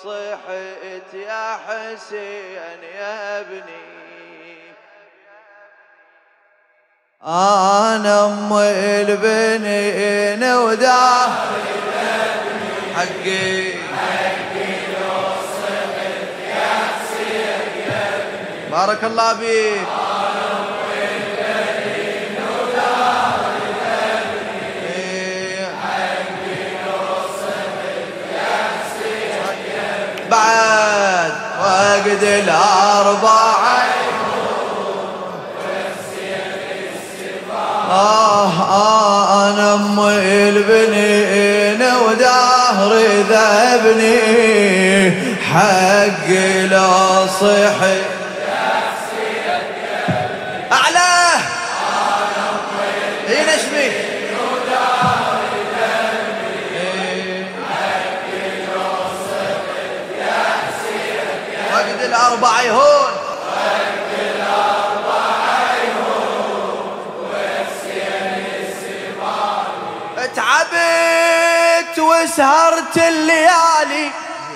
صحيت يا حسين يا ابني. أنا أم البنين وداهر حقي لو صحيت يا حسين يا ابني. بارك الله فيك. بعد وقت الأربعة أنا أم البنين ودهري ذبني حقي لو صحي أعلاه هنا شبيه وقت الأربعة يهون تعبت وسهرت الليالي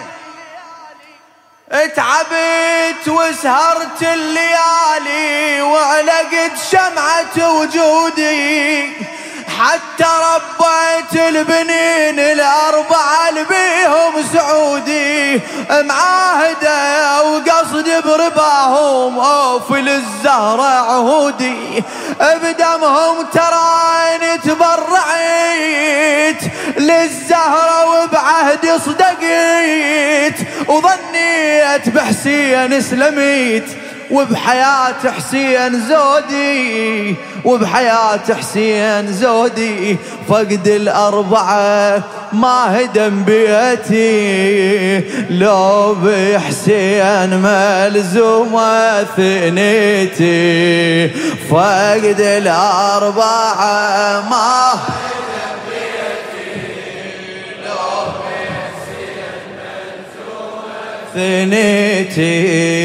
تعبت وسهرت الليالي وعلقت شمعة وجودي حتى ربيت البنين الأربعة اللي بيهم سعودي معاهدة وقصد برباهم أوفي للزهرة عهودي بدمهم تراني تبرعيت للزهرة وبعهدي صدقيت وظنيت بحسين سلميت وبحياة حسين زودي وبحياة حسين زودي فقد الأربعة ما هدم بيتي لو بحسين ملزومة ثنيتي فقد الأربعة ما هدم بيتي لو بحسين ملزومة ثنيتي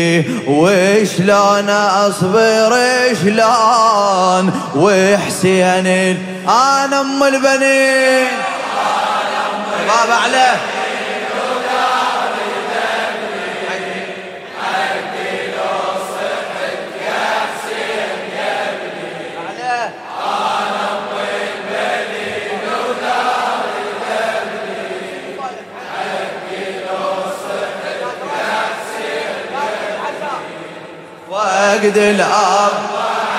وشلون أصبر شلون وحسين أنا أم البنين بابا عليه وقد الأرض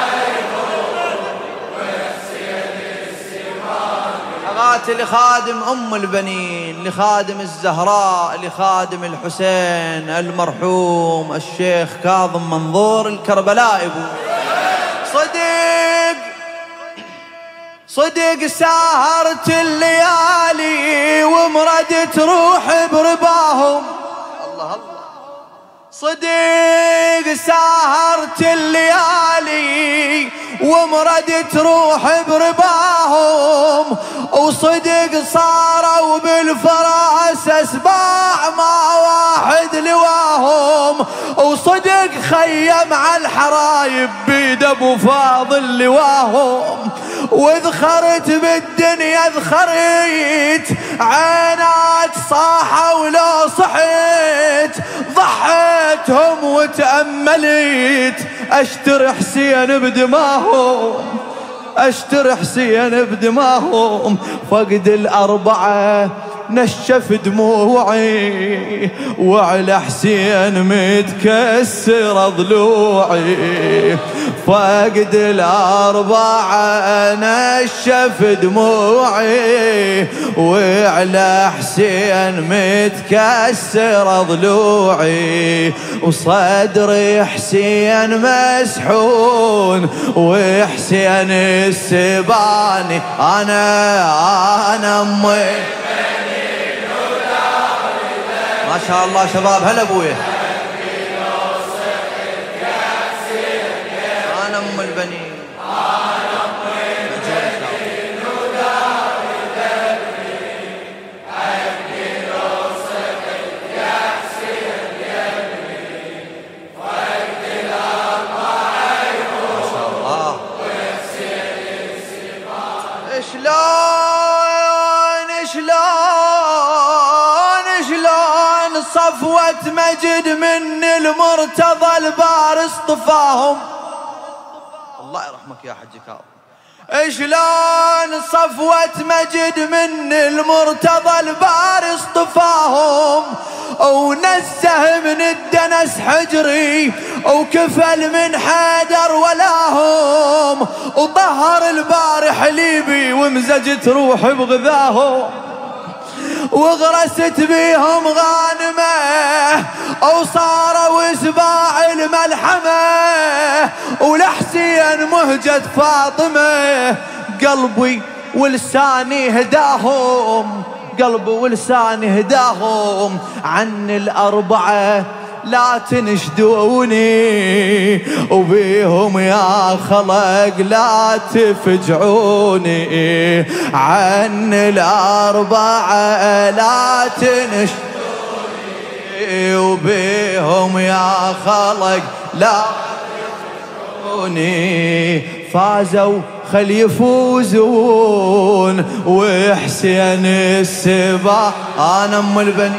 أغاتي لخادم أم البنين لخادم الزهراء لخادم الحسين المرحوم الشيخ كاظم منظور الكربلائي. صدق ساهرت الليالي ومردت روحي برباهم الله الله صدق ساهرت الليالي ومردت روحي برباهم وصدق صاروا بالفراس اسباع ما واحد لواهم وصدق خيم على الحرايب بيد ابو فاضل لواهم وذخرت بالدنيا ذخريت عينات صاحة ولو صحيت ضحيتهم وتأمليت أشتري حسين بدماهم أشتري حسين بدماهم فقد الأربعة نشف دموعي وعلى حسين متكسر ضلوعي فقد الأربعة نشف دموعي وعلى حسين متكسر ضلوعي وصدري حسين مسحون وحسين السباني أنا أمي ما شاء الله شباب هلا ابويا انا ام البنين صفوة مجد من المرتضى البار اصطفاهم. الله يرحمك يا حجي كاظم. شلون صفوة مجد من المرتضى البار اصطفاهم، ونزه من الدنس حجري، وكفل من حيدر ولاهم، وطهر البار حليبي ومزجت روحي بغذاهم، وغرست بيهم غانمه، وصاروا سباع الملحمه، ولحسين مهجة فاطمه، قلبي ولساني هداهم، قلبي ولساني هداهم. عن الأربعة لا تنشدوني، وبيهم يا خلق لا تفجعوني. عن الأربعة لا تنشدوني، وبيهم يا خلق لا تفجعوني. فازوا خل يفوزون، وحسين السبا أنا أم البني،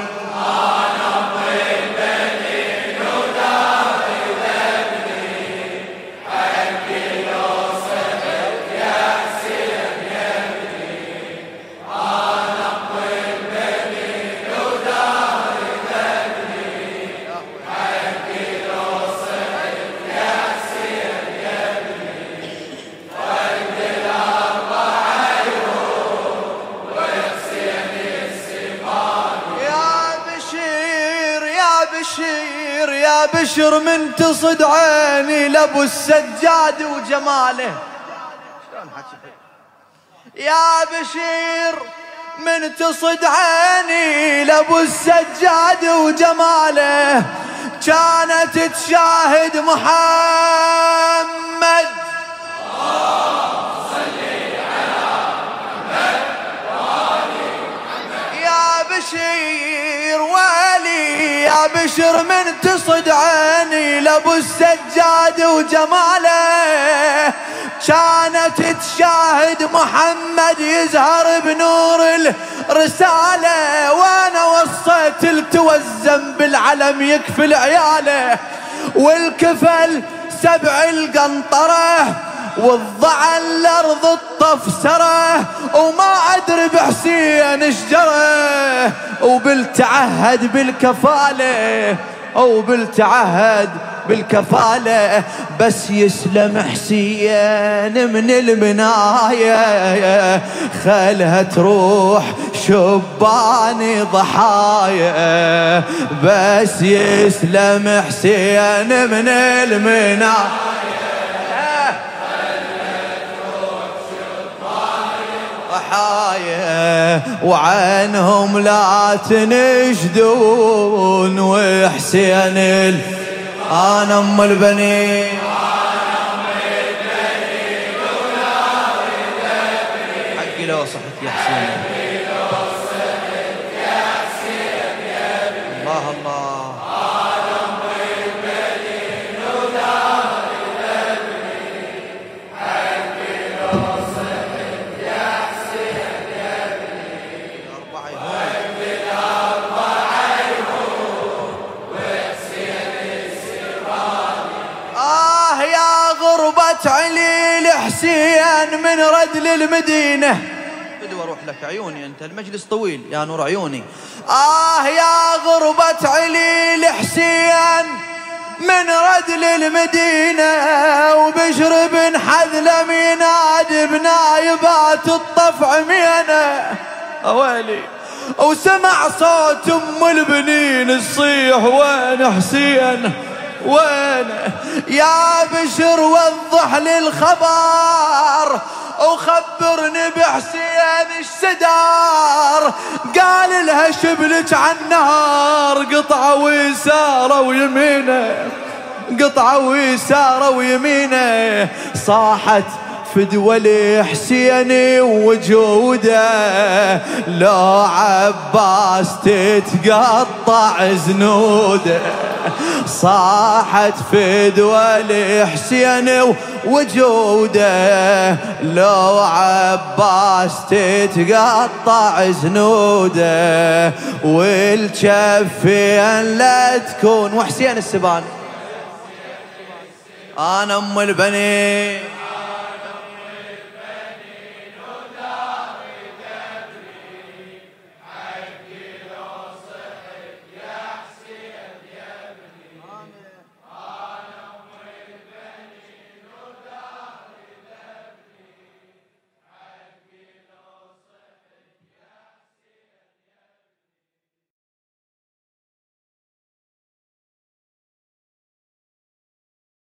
يا بشر من تصد عيني لابو السجاد وجماله. يا بشير من تصد عيني لابو السجاد وجماله، كانت تشاهد محمد. يا بشير والي، يا بشر من تصد عيني لابو السجاد وجماله، كانت تشاهد محمد يزهر بنور الرسالة، وانا وصيت التوزن بالعلم يكفل عياله، والكفل 7 القنطرة، والضع الارض الطفسره، وما ادري بحسين ايش جرى، وبالتعهد بالكفاله، وبالتعهد بالكفاله، بس يسلم حسين من المنايه، خلها تروح شباني ضحايا، بس يسلم حسين من المنايه، وعنهم لا تنشدون، وحسين أنا أم البنين، حقي لو صحت يا حسين، الله الله. علي الحسين من رد للمدينة، بدي اروح لك عيوني انت، المجلس طويل يا نور عيوني. يا غربة علي الحسين من رد للمدينة، وبشر بن حذلم ينادي بنايبات الطفع مينة، اويلي، وسمع صوت ام البنين تصيح وين حسين وين؟ يا بشر وضح لي الخبر، وخبرني بحسين الشدار. قال لها شبلك عن نهار، قطعة ويسارة ويمينه، قطعة ويسارة ويمينه، صاحت فدوى الحسين وجوده، لو عباس تتقطع زنوده. صاحت فدوى الحسين وجوده، لو عباس تتقطع زنوده. والجفين لا تكون وحسين السبان، أنا أم البنين.